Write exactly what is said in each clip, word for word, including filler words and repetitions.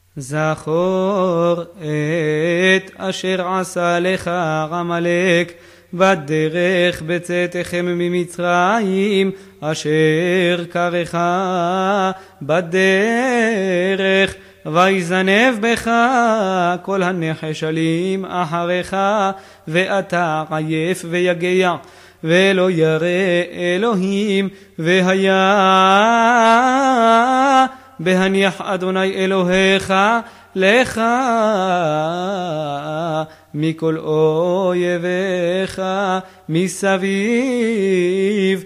זכור את אשר עשה לך עמלק בדרך בצאתכם ממצרים, אשר קרך בדרך, ויזנב בך כל הנחשלים אחריך, ואתה עייף ויגע, ולא ירא אלוהים, והיה בהניח אדוני אלוהיך לך מכל אויביך מסביב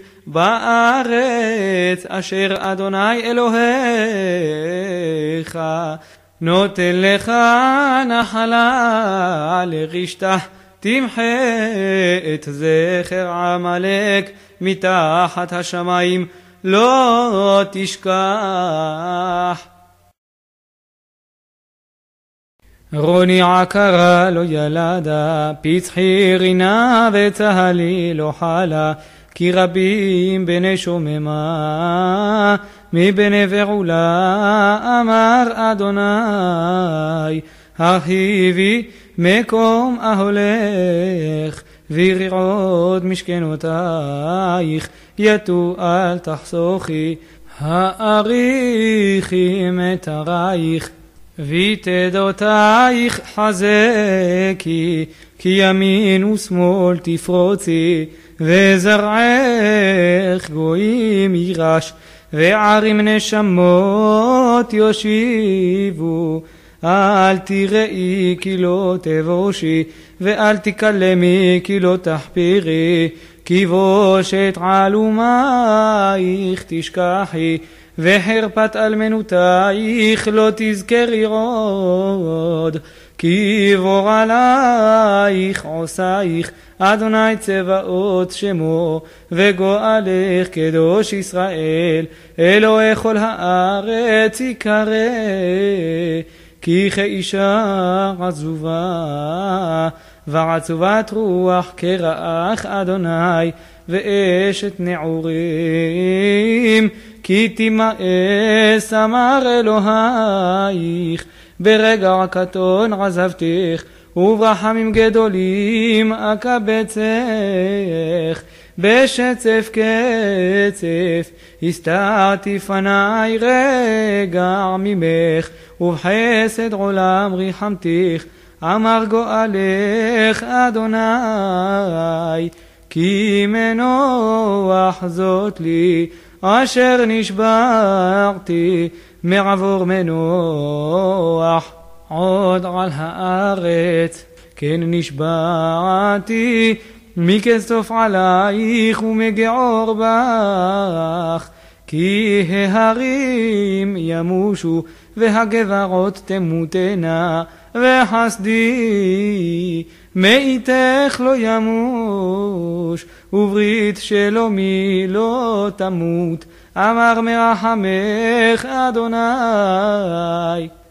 בארץ אשר אדוני אלוהיך נותן לך נחלה לרשתה. תמחה את זכר עמלק מתחת השמיים, לא תשכח. רוני עקרה לא ילדה, פצחי רינה וצהלי לא חלה, כי רבים בני שוממה מבני ועולה, אמר אדוני הרחיבי מקום אהולך ורעוד משכנותייך, יתו אל תחסוכי, האריכי מטרייך ותדותייך חזקי, כי ימין ושמאל תפרוצי, וזרעך גויים יירש, וערים נשמות יושיבו. אל תראי כי לא תבושי, ואל תקלמי כי לא תחפירי, כי בושת עלומייך תשכחי, וחרפת אלמנותייך לא תזכרי עוד. כי בור עלייך עושייך אדוני צבאות שמו, וגואלך קדוש ישראל, אלוהי כל הארץ יקרא. כי כאישה עזובה ועצובת רוח כרעך אדוני, ואשת נעורים כי תימאס אמר אלוהיך. ברגע קטון עזבתך, וברחמים גדולים אקבצך. בשצף קצף הסתרתי פני רגע ממך, ובחסד עולם ריחמתך. אמר גואלך אדוני, כי מנוח זאת לי אשר נשברתי, מעבור מנוח עוד על הארץ. כן נשברתי מכסוף עלייך ומגעור בך, כי ההרים ימושו והגברות תמותנה, וחסדי מאיתך לא ימוש, וברית שלומי לא תמות, אמר מרחמך אדוני.